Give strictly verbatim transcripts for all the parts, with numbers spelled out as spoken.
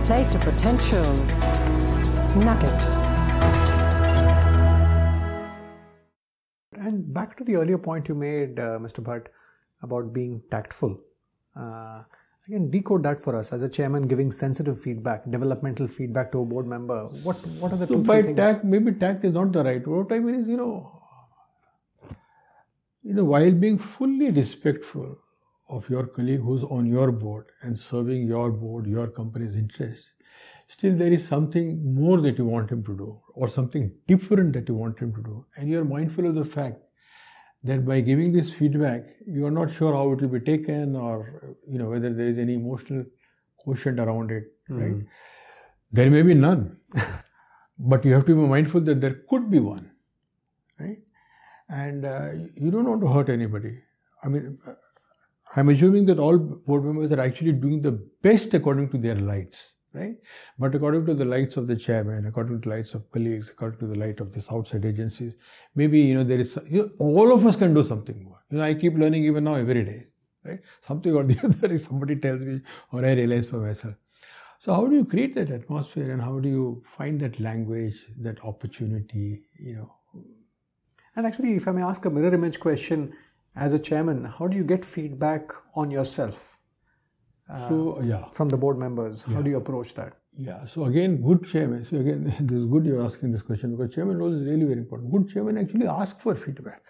Play to potential. Nugget. And back to the earlier point you made, uh, Mister Bhatt, about being tactful. Uh, again, decode that for us as a chairman, giving sensitive feedback, developmental feedback to a board member. What what are the so two by three tact, things? maybe tact is not the right word. What I mean is, you know, you know, while being fully respectful of your colleague who's on your board and serving your board, your company's interests, still there is something more that you want him to do or something different that you want him to do. And you're mindful of the fact that by giving this feedback, you are not sure how it will be taken or, you know, whether there is any emotional quotient around it, mm. right? There may be none, but you have to be mindful that there could be one, right? And uh, you don't want to hurt anybody. I mean, I'm assuming that all board members are actually doing the best according to their lights, right? But according to the lights of the chairman, according to the lights of colleagues, according to the light of these outside agencies, maybe, you know, there is, you know, all of us can do something more. You know, I keep learning even now every day, right? Something or the other, if somebody tells me or I realize for myself. So how do you create that atmosphere and how do you find that language, that opportunity, you know? And actually, if I may ask a mirror image question, as a chairman, how do you get feedback on yourself? Uh, so, yeah. From the board members, how yeah. do you approach that? Yeah, so again, good chairman. So again, this is good you're asking this question because chairman role is really very important. Good chairman actually ask for feedback.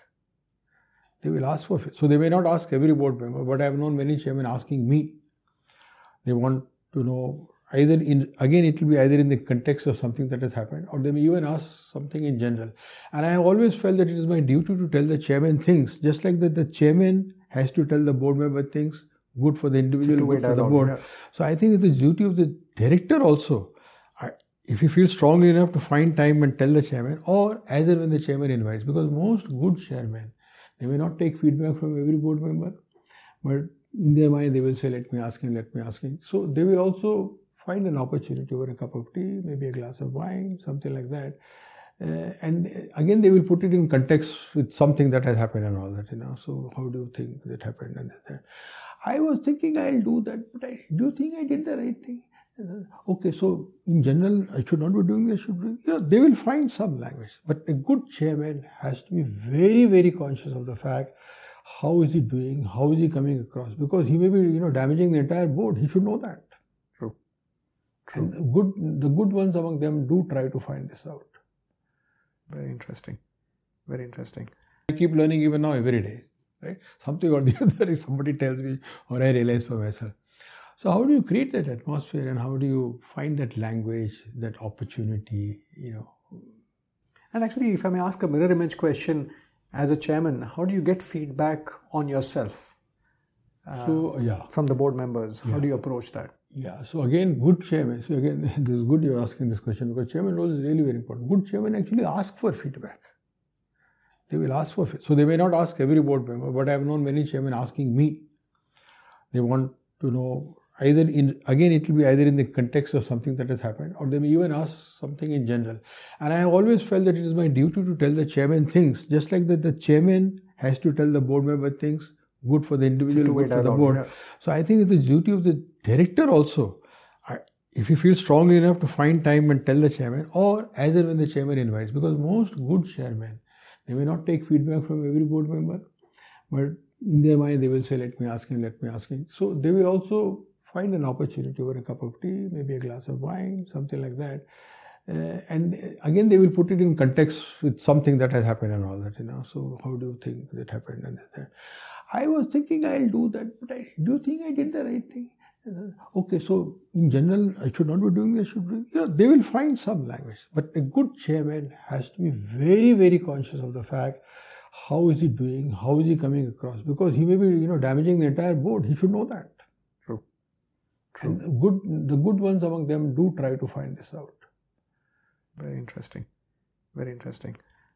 They will ask for feedback. So they may not ask every board member, but I have known many chairmen asking me. They want to know either in, again, it will be either in the context of something that has happened or they may even ask something in general. And I have always felt that it is my duty to tell the chairman things, just like that the chairman has to tell the board member things, good for the individual, good for the board. Yeah. So I think it's the duty of the director also, I, if he feels strongly enough to find time and tell the chairman or as and when the chairman invites, because most good chairmen, they may not take feedback from every board member, but in their mind they will say, let me ask him, let me ask him. So they will also find an opportunity over a cup of tea, maybe a glass of wine, something like that. Uh, and again, they will put it in context with something that has happened and all that, you know. So how do you think that happened and that? I was thinking I'll do that, but I, do you think I did the right thing? Okay, so in general, I should not be doing this, I should be, you know, they will find some language. But a good chairman has to be very, very conscious of the fact, how is he doing, how is he coming across? Because he may be, you know, damaging the entire board. He should know that. True. True. And the good, the good ones among them do try to find this out. Very interesting. Very interesting. I keep learning even now every day, right? Something or the other, if somebody tells me or I realize for myself. So how do you create that atmosphere and how do you find that language, that opportunity, you know? And actually, if I may ask a mirror image question, as a chairman, how do you get feedback on yourself? Uh, so, yeah. From the board members, how yeah. do you approach that? Yeah, so again, good chairman. So again, this is good you're asking this question because chairman role is really very important. Good chairman actually ask for feedback. They will ask for feedback. So they may not ask every board member, but I have known many chairmen asking me. They want to know either in, again, it will be either in the context of something that has happened or they may even ask something in general. And I have always felt that it is my duty to tell the chairman things, just like that the chairman has to tell the board member things, good for the individual, good for the board. Yeah. So I think it's the duty of the director also, I, if he feels strongly enough to find time and tell the chairman or as and when the chairman invites, because most good chairmen, they may not take feedback from every board member, but in their mind they will say, let me ask him, let me ask him. So they will also find an opportunity over a cup of tea, maybe a glass of wine, something like that. Uh, and again, they will put it in context with something that has happened and all that, you know. So how do you think that happened and that? I was thinking I'll do that, but I, do you think I did the right thing? Okay, so in general, I should not be doing this, I should be, you know, they will find some language. But a good chairman has to be very, very conscious of the fact, how is he doing, how is he coming across? Because he may be, you know, damaging the entire board. He should know that. True. True. And the good, the good ones among them do try to find this out. Very interesting. Very interesting.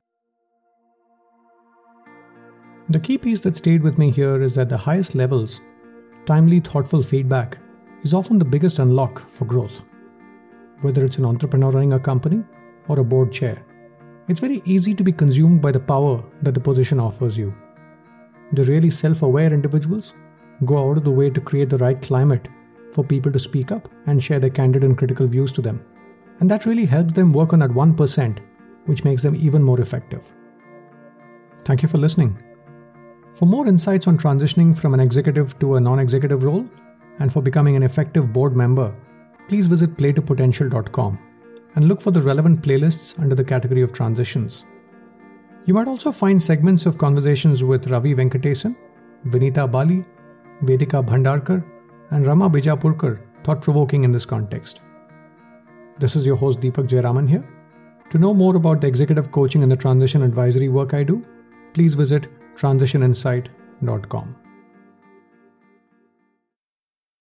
The key piece that stayed with me here is that the highest levels, timely, thoughtful feedback is often the biggest unlock for growth. Whether it's an entrepreneur running a company or a board chair, it's very easy to be consumed by the power that the position offers you. The really self-aware individuals go out of the way to create the right climate for people to speak up and share their candid and critical views to them. And that really helps them work on that one percent, which makes them even more effective. Thank you for listening. For more insights on transitioning from an executive to a non-executive role and for becoming an effective board member, please visit play to potential dot com and look for the relevant playlists under the category of transitions. You might also find segments of conversations with Ravi Venkatesan, Vinita Bali, Vedika Bhandarkar, and Rama Bijapurkar thought-provoking in this context. This is your host Deepak Jayaraman here. To know more about the executive coaching and the transition advisory work I do, please visit transition insight dot com.